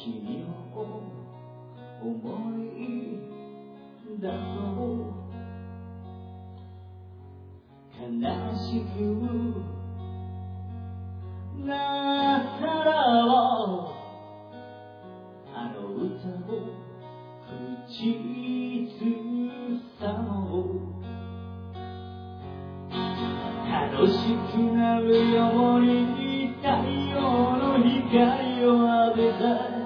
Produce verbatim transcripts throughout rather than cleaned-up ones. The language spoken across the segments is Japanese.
君を思い出そう悲しくなったらばあの歌を口ずさもう楽しくなるように太陽の光を浴びて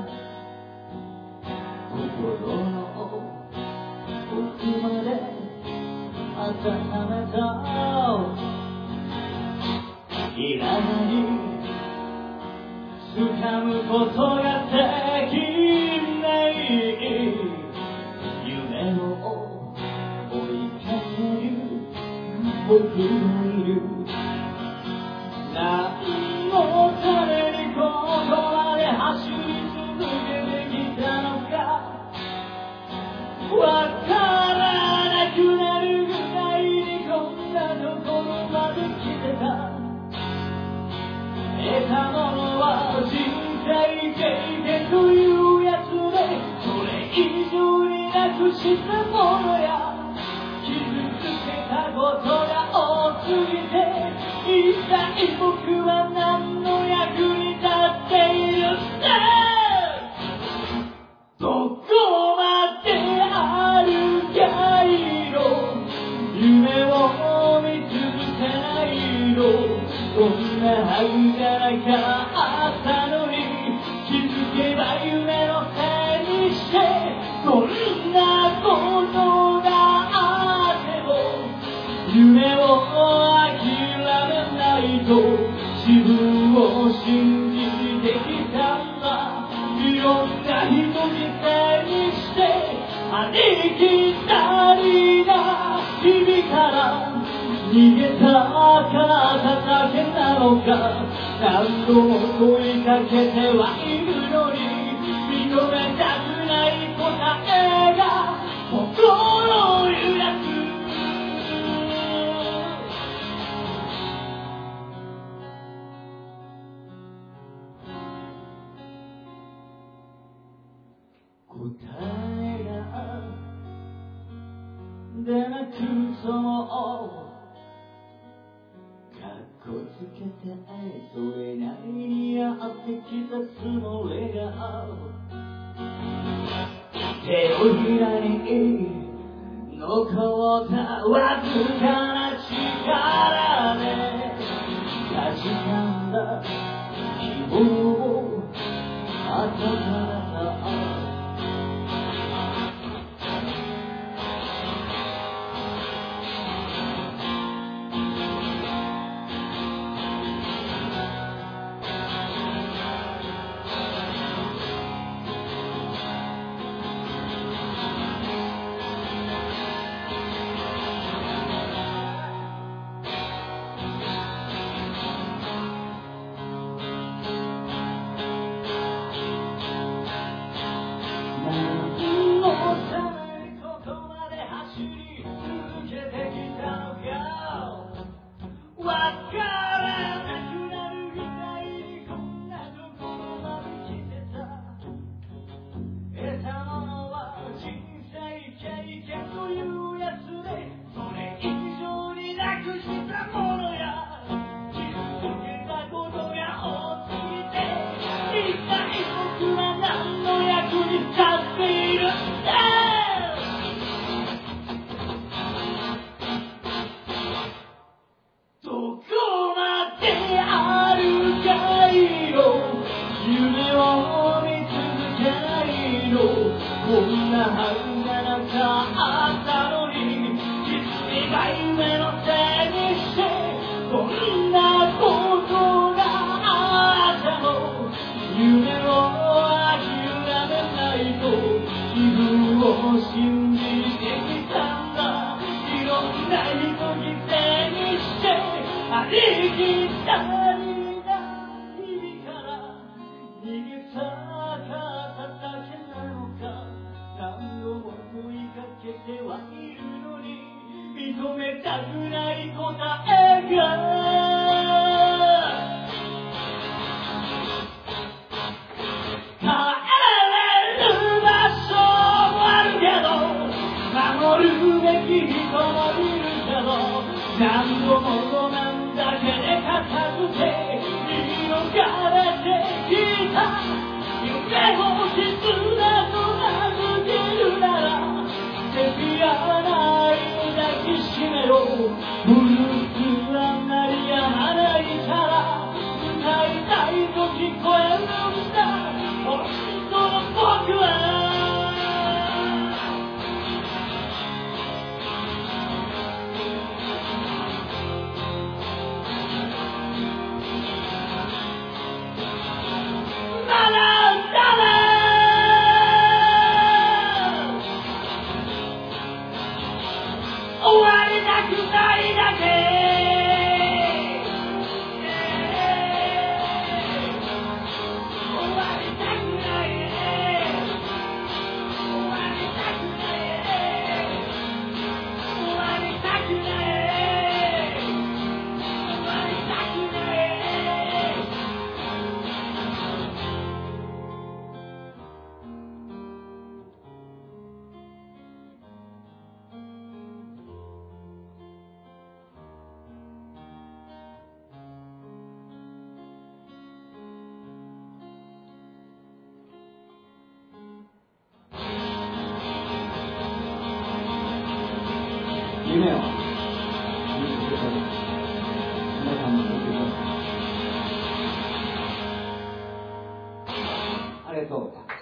心の奥まで温めたいらない掴むことができない夢を追いかける僕がいる何のためにここまで走り続けてきたのかわからなくなるぐらいにこんなところまで来てた得たものは人生経験というやつでそれ以上になくしたものや傷つけたことが多すぎて一体僕は何の役に立っているんだどこまで歩きゃいいの夢を見つけないのこんなはずじゃなかったのに気づけば夢のせいにしてこんなことがあっても夢を諦めないと自分を信じてきたんだいろんな人犠牲にしてありきたりな日々から逃げたかっただけなのか何度も問いかけてはいるのに認めたくない答えが心を揺らす答えが出なくともかっこつけてそれなりにやってきたつもりが手のひらに残ったわずかな力で確かんだ希望を温めたれてきた夢を絆と名付けるなら手ピアない抱きしめろブルースは鳴りやまないから歌いたいと聞こえるんだ本当の僕は終わりたくないだけ終わりたくない終わりたくない終わりたくない終わりたくない夢を見つけた皆さんも見てください。ありがとう。